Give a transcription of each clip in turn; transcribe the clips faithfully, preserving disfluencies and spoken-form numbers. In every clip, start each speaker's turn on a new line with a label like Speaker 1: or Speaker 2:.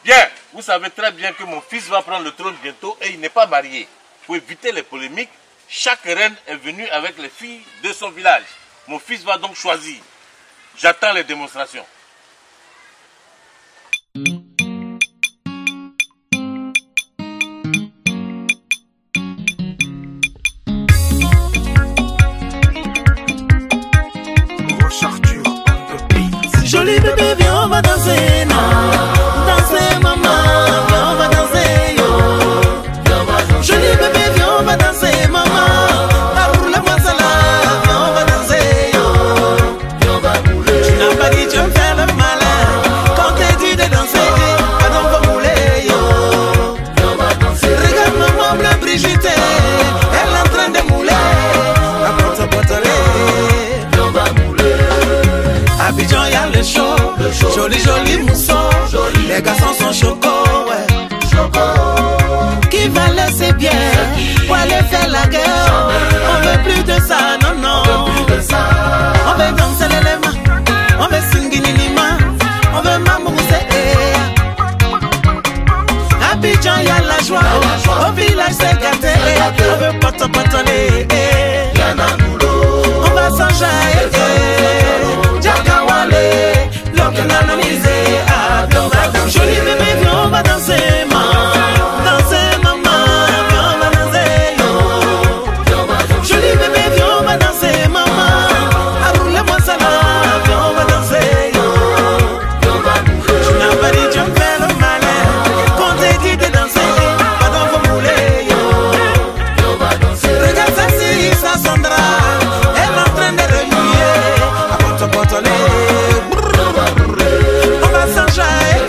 Speaker 1: Bien, vous savez très bien que mon fils va prendre le trône bientôt et il n'est pas marié. Pour éviter les polémiques, chaque reine est venue avec les filles de son village. Mon fils va donc choisir. J'attends les démonstrations.
Speaker 2: Joli bébé, viens, on va danser, non. Danser, maman, viens, on va danser, yo. Joli bébé, viens, on va danser, maman. Aroule la masala, viens, on va danser, yo. Tu n'as pas dit, tu me fais le malin. Quand t'es dit de danser, pardon, on va mouler, yo. Regarde maman, blanc Brigitte, elle est en train de mouler. Apporte sa boîte à lait. Abidjan y'a le show, le show. Joli joli mousson, joli. Les garçons sont chocos, ouais. Choco. Qui va laisser bien pour aller faire la guerre? Jamais. On veut plus de ça, non non. On veut plus de ça. On veut danser l'élément, on veut singuinima, on veut mamousser. Abidjan y'a la joie, la joie. Au village c'est gâté, on veut poto potoler. On va s'enjailler. Joli bébé, viens, on va danser, maman. Danser, maman, viens, on va danser, yo. Joli bébé, viens, on va danser, maman. Aroule-moi ça là, viens, on va danser, yo. Tu n'as pas dit, tu me fais le malin. Quand t'es dit de danser, pardon, faut mouler, yo. Regarde ça, si ça Sandra, elle est en train de remuer. Apporte, apporte, on va s'enjailler.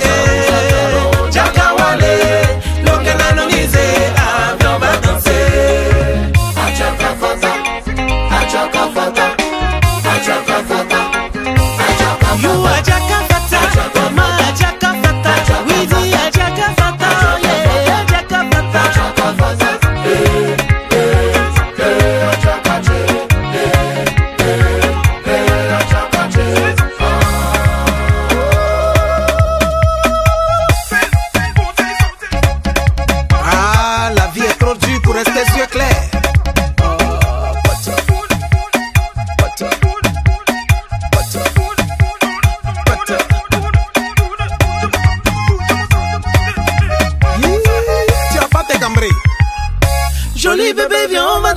Speaker 2: Joli bébé, viens, on va